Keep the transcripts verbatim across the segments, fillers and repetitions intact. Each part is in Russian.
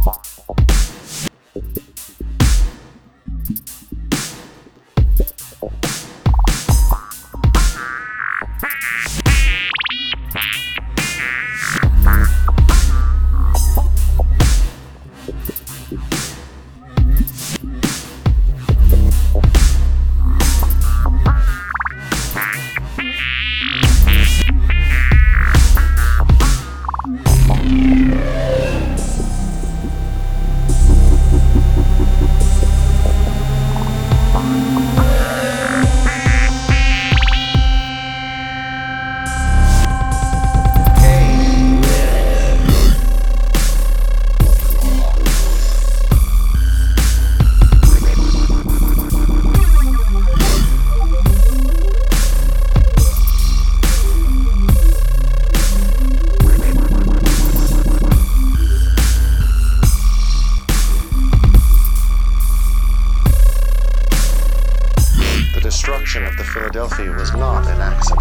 destruction of the Philadelphia was not an accident.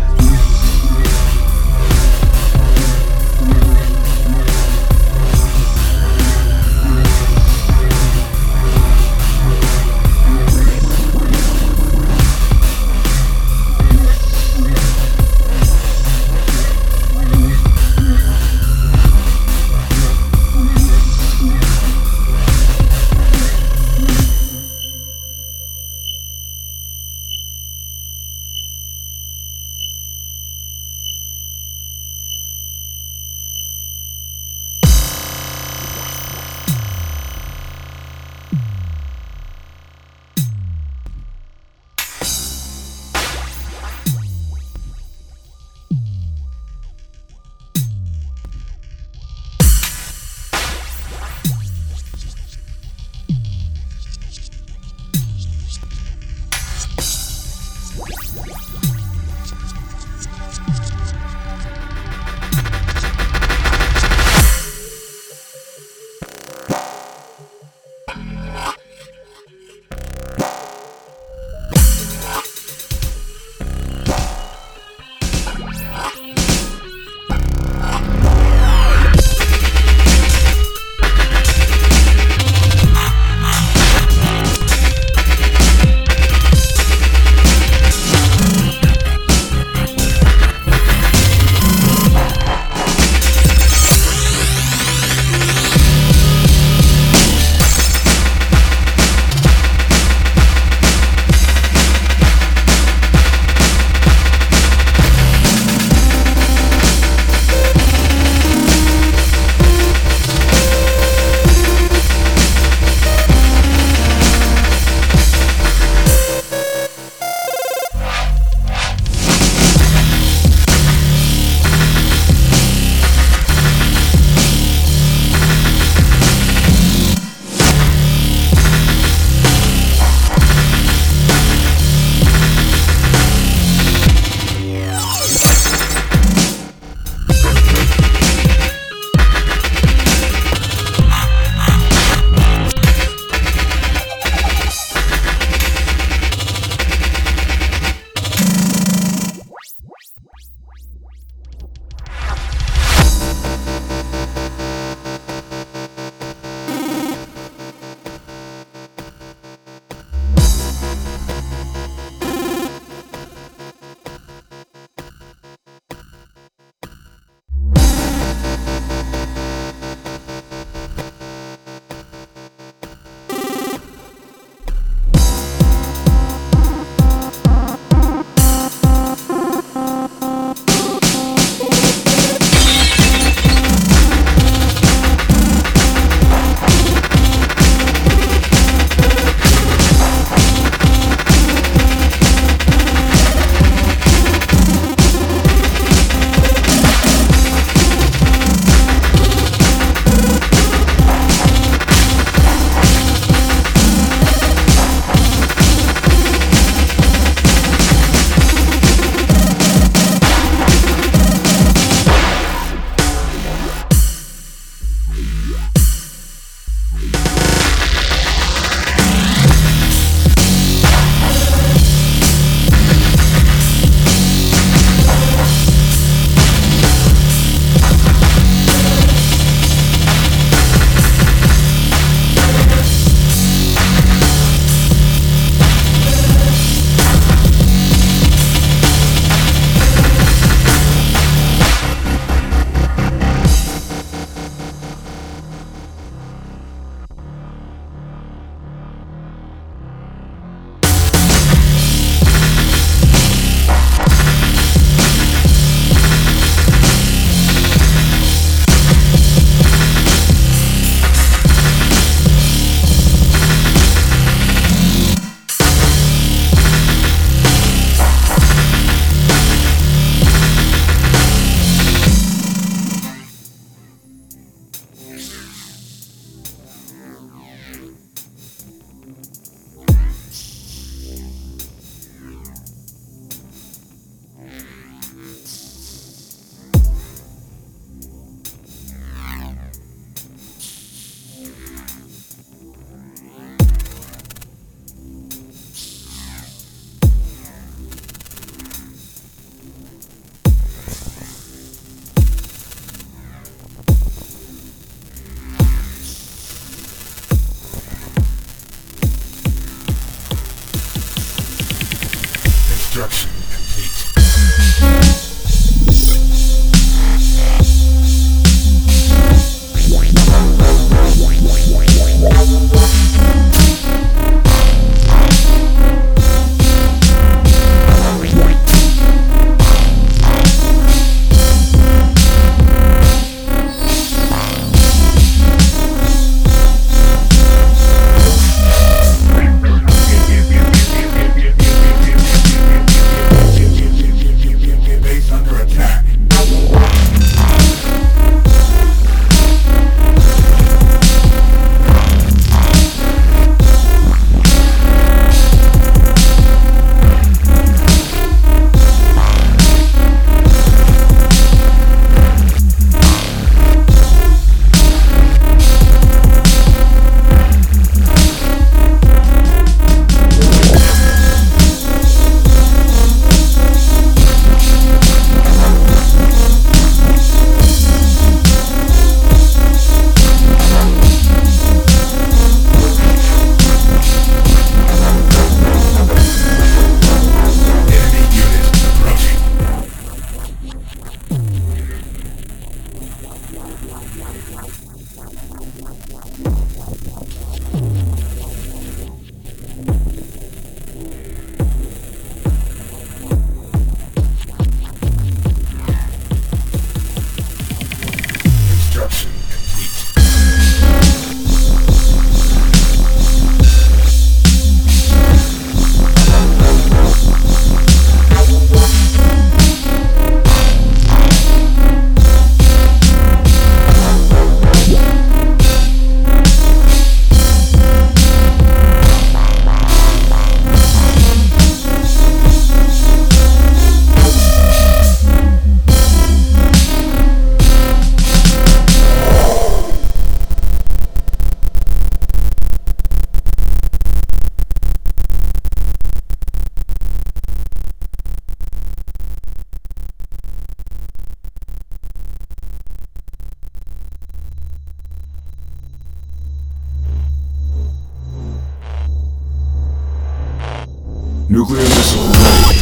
Nuclear missile ready.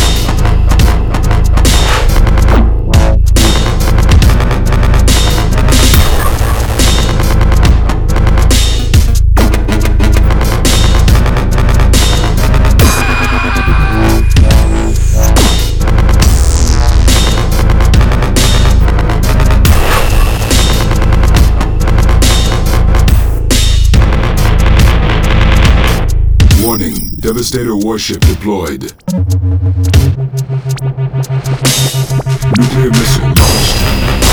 Warning, Devastator warship deployed. Nuclear missile launched.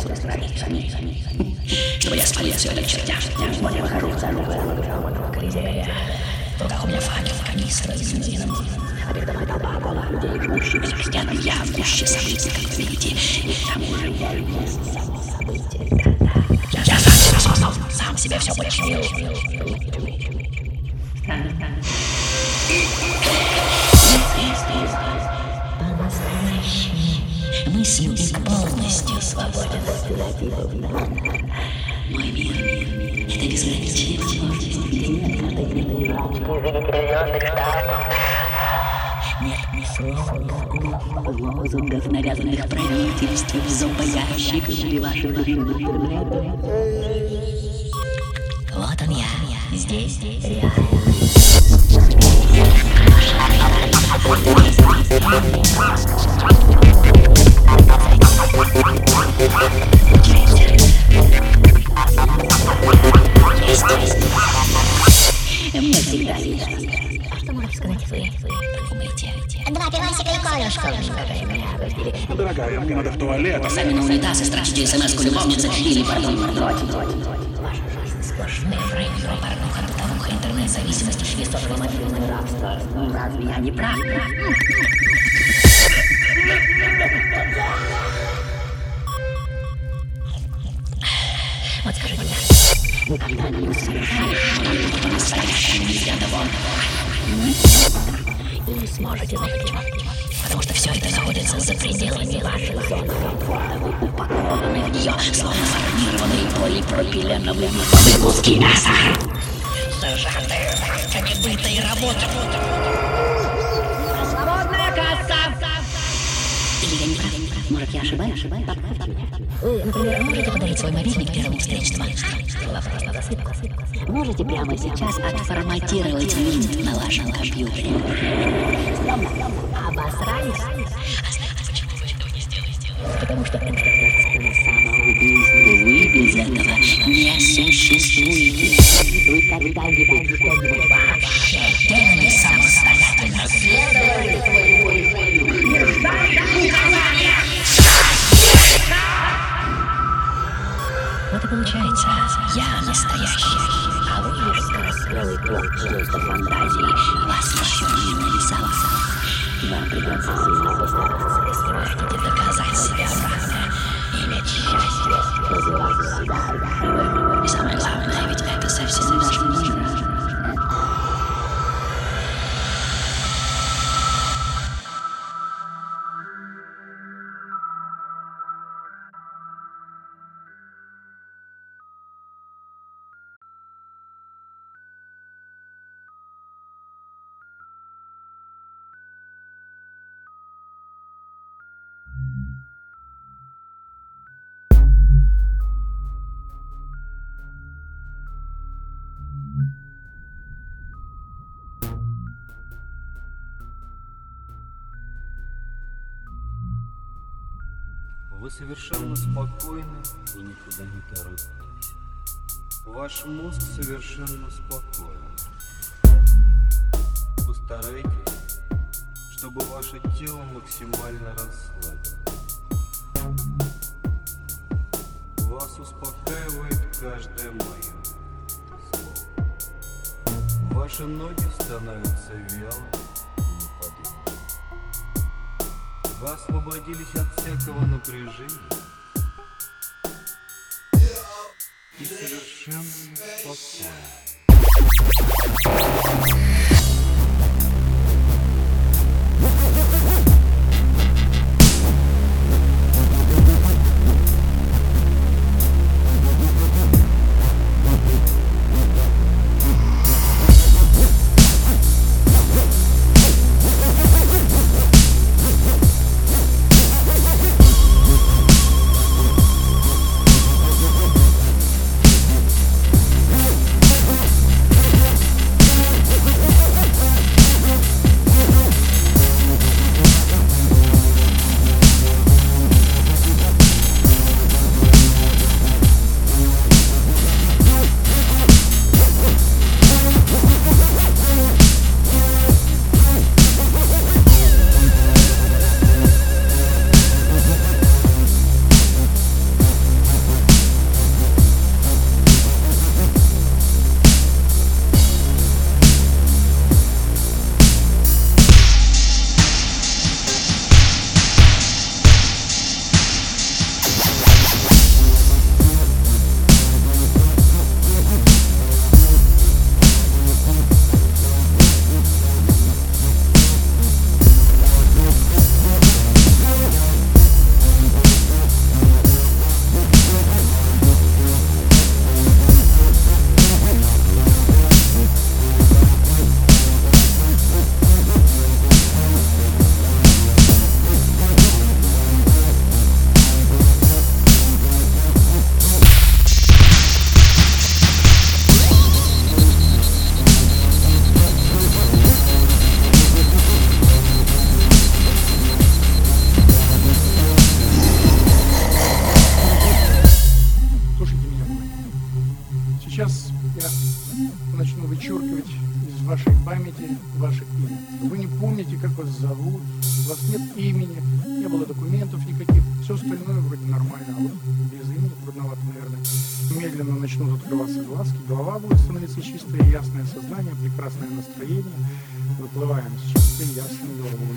Чтобы я спалил все это к чертям. Вот я выхожу в центр Колизея. В руках у меня факел, канистра с бензином. А передо мной толпа голых людей, жмущихся к стенам. Я в гуще событий, как вы видите. И к тому же я и есть само событие. Я сам себя создал, сам себе все подчинил. По-настоящему. Мыслью и полностью свободен. Мой мир — это безграничная возможность, где нет категории определенных штатов. Нет ни слов, лозунгов, навязанных правительством, зомбоящиков или вашим любимым интернетом. Вот он я, здесь, реальность. Мне всегда есть. А что можете сказать вы? Думаете? Два пивасика и колюшку. Дорогая, мне надо в туалет. Сами на унитаз и страшите смс-ку любовницы или пардон, пардон. Ваша жизнь сплошные вранье, порнуха, бытовуха, интернет-зависимость и сотовое мобильное рабство. Разве я не прав? Вот скажите мне, вы когда-нибудь совершали что-нибудь по-настоящему из ряда вон? И не сможете, знаете почему? Потому что все это находится за пределами вашей зоны комфорта. Вы упакованы в нее, словно формированные полипропиленовые куски мяса. Зажатые, как и быта и работа. Свободная касса! Или я не прав? Может, я ошибаюсь? Ошибаюсь? Поправьте меня. Вы, например, можете подарить свой мобильник первому встречному? Вопрос на засыпку. Можете прямо сейчас отформатировать винт на вашем компьютере? Обосрались? А знаете, почему вы этого не сделаете? Потому что это на самоубийство. Вы без этого не существуете. Вы когда-нибудь что-нибудь вообще делали самостоятельно? Следовали своему решению. Не ждали указания! Вот и получается, я настоящий, а вы лишь скорострелый плод чьей-то фантазии. Вас еще не нарисовал. Вам придется сильно постараться, если вы хотите доказать себя равным, иметь счастье, развивать себя. И самое главное, ведь это совсем даже не нужно. Вы совершенно спокойны и никуда не торопитесь. Ваш мозг совершенно спокоен. Постарайтесь, чтобы ваше тело максимально расслабилось. Вас успокаивает каждое мое слово. Ваши ноги становятся вялыми и неподвижными. Вы освободились от всякого напряжения и совершенно спокойны. имени, не было документов никаких. Все остальное вроде нормально, а вот без имени трудновато, наверное. Медленно начнут открываться глазки, голова будет становиться чистое и ясное сознание, прекрасное настроение. Выплываем с чистой ясной головой.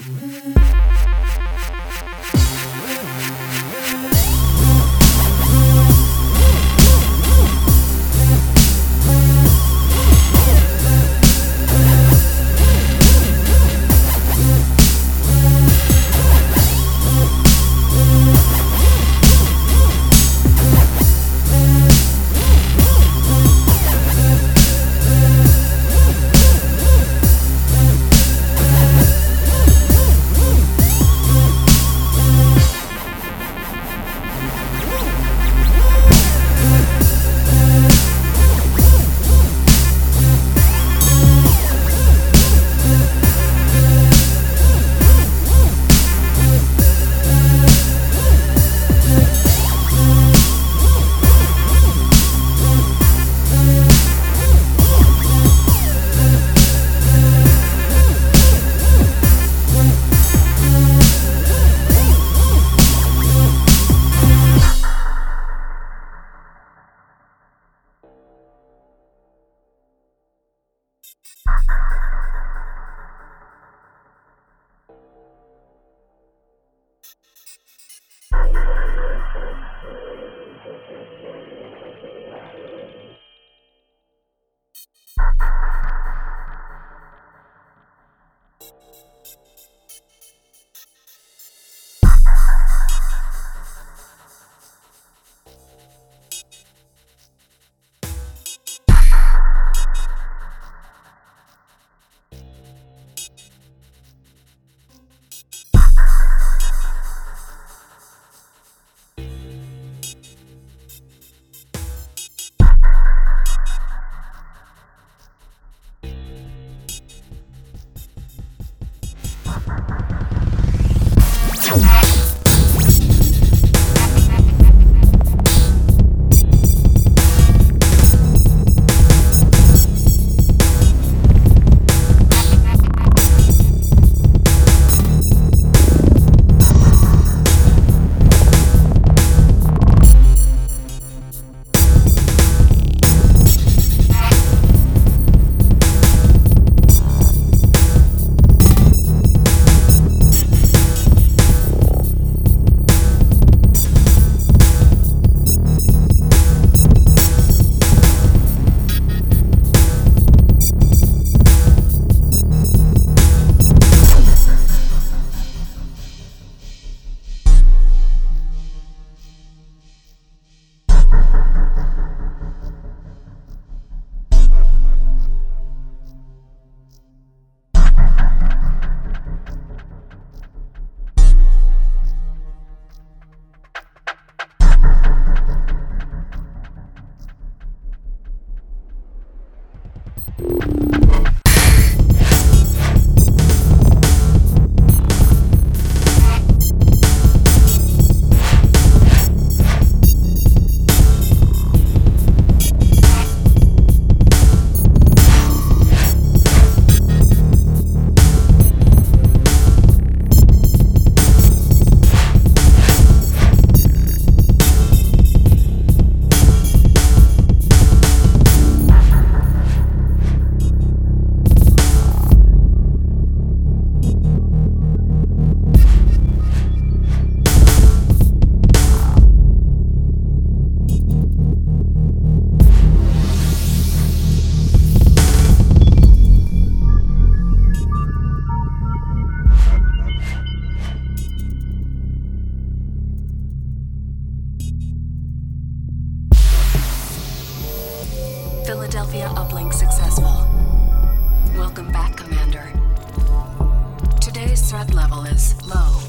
Philadelphia uplink successful. Welcome back, Commander. Today's threat level is low.